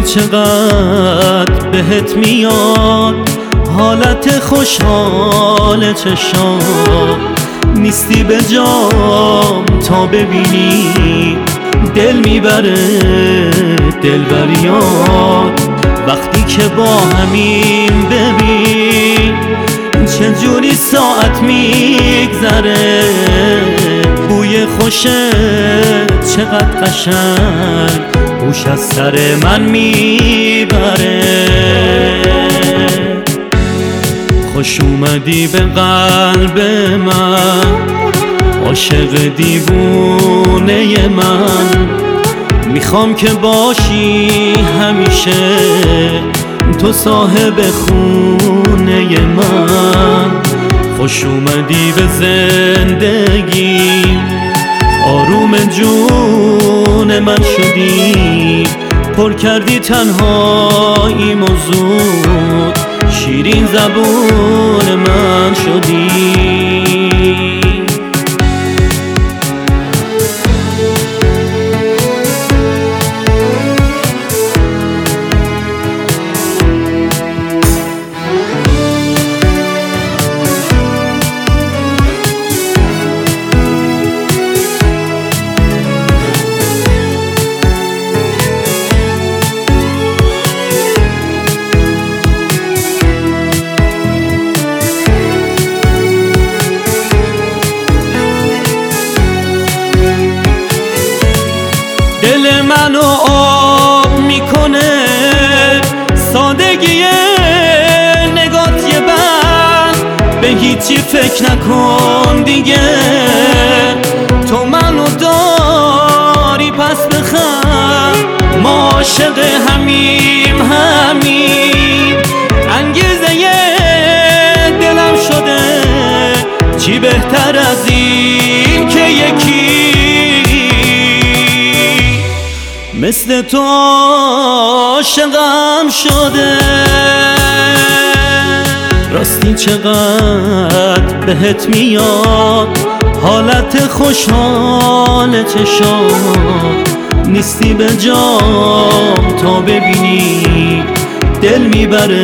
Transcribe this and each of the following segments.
چقدر بهت میاد حالت خوشحال چشام، نیستی به جام تا ببینی دل میبره دلبریات. وقتی که با همین ببین چجوری ساعت میگذره، بوی خوشه چقدر قشنگ بوش از سر من میبره. خوش اومدی به قلب من، عاشق دیوونه من، میخوام که باشی همیشه تو صاحب خونه من. خوش اومدی به زندگی، آروم جون من شدی، پر کردی تنهایی موضوع، شیرین زبون من شدی. دل منو آب میکنه سادگی نگات، یه بند به هیچی فکر نکن دیگه، تو منو داری پس بخند، ما عاشق همیم انگیزه دلم شده، چی بهتر از این که یکی مثل تو عاشقم شده. راستی چقدر بهت میاد حالت خوشحال چشام، نیستی به جام تا ببینی دل میبره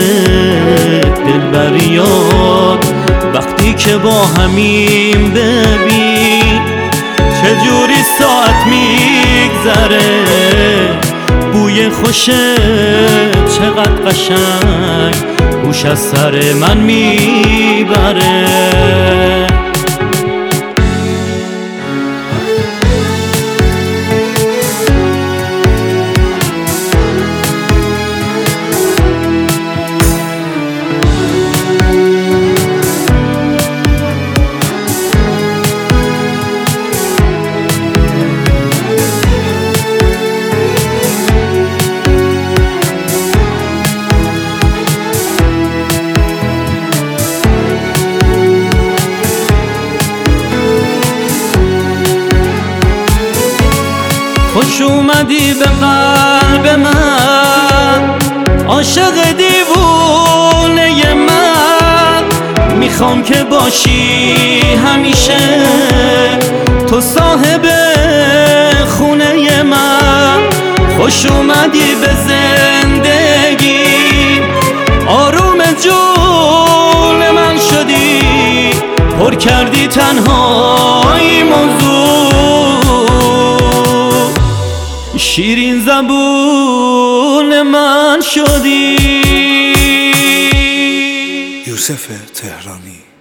دلبریات. وقتی که با همین ببین چجوری ساعت میگذره، بوی خوشه چقدر قشنگ بوش از سر من میبره. خوش اومدی به قلب من، عاشق دیوونه من، میخوام که باشی همیشه تو صاحب خونه من. خوش اومدی به زندگی، آروم جون من شدی، پر کردی تنهایی موضوع، شیرین زبون من شدی. یوسف تهرانی.